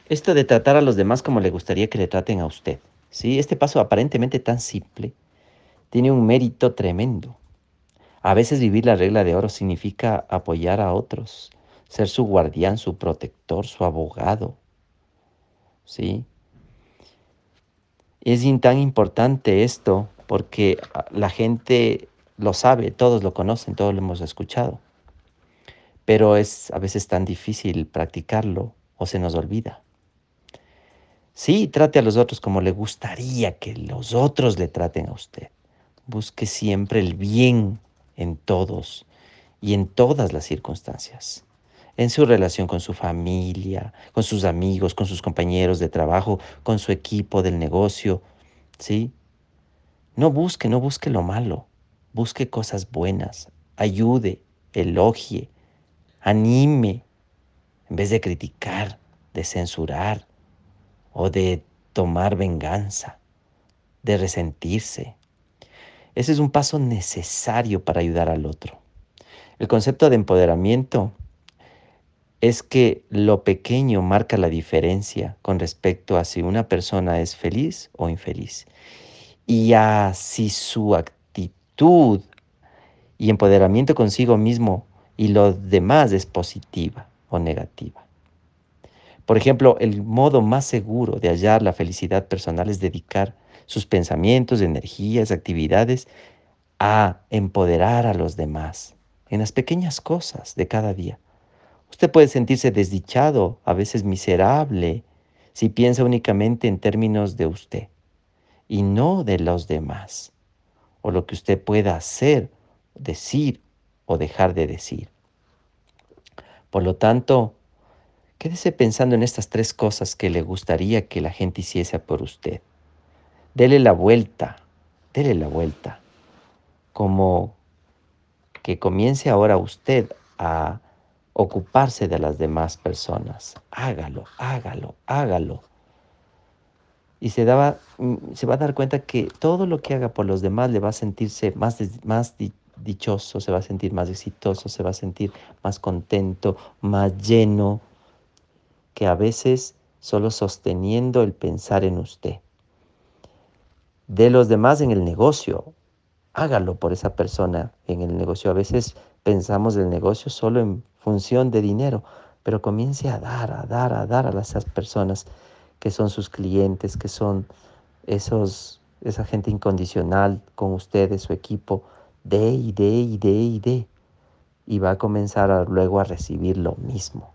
Esto de tratar a los demás como le gustaría que le traten a usted, ¿sí? Este paso aparentemente tan simple tiene un mérito tremendo. A veces vivir la regla de oro significa apoyar a otros, ser su guardián, su protector, su abogado, ¿sí? Es tan importante esto porque la gente lo sabe, todos lo conocen, todos lo hemos escuchado, pero es a veces tan difícil practicarlo o se nos olvida. Sí, trate a los otros como le gustaría que los otros le traten a usted. Busque siempre el bien en todos y en todas las circunstancias. En su relación con su familia, con sus amigos, con sus compañeros de trabajo, con su equipo del negocio, ¿sí? No busque lo malo. Busque cosas buenas. Ayude, elogie, anime, en vez de criticar, de censurar o de tomar venganza, de resentirse. Ese es un paso necesario para ayudar al otro. El concepto de empoderamiento es que lo pequeño marca la diferencia con respecto a si una persona es feliz o infeliz y a si su actitud y empoderamiento consigo mismo y los demás es positiva o negativa. Por ejemplo, el modo más seguro de hallar la felicidad personal es dedicar sus pensamientos, energías, actividades a empoderar a los demás en las pequeñas cosas de cada día. Usted puede sentirse desdichado, a veces miserable, si piensa únicamente en términos de usted y no de los demás, o lo que usted pueda hacer, decir o dejar de decir. Por lo tanto, quédese pensando en estas tres cosas que le gustaría que la gente hiciese por usted. Dele la vuelta, dele la vuelta, como que comience ahora usted a ocuparse de las demás personas. Hágalo, hágalo, hágalo. Y se va a dar cuenta que todo lo que haga por los demás le va a sentirse más dichoso, se va a sentir más exitoso, se va a sentir más contento, más lleno, que a veces solo sosteniendo el pensar en usted. De los demás en el negocio, hágalo por esa persona en el negocio. A veces pensamos el negocio solo en función de dinero, pero comience a dar, a dar, a dar a esas personas que son sus clientes, que son esa gente incondicional con ustedes, su equipo, de y de y de y de. Y va a comenzar luego a recibir lo mismo.